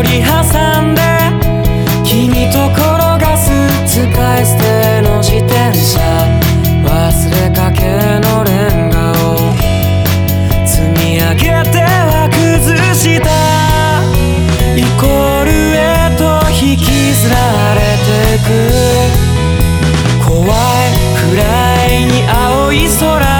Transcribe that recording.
通り挟んで君と転がす使い捨ての自転車、忘れかけのレンガを積み上げては崩した、イコールへと引きずられてく、怖いくらいに青い空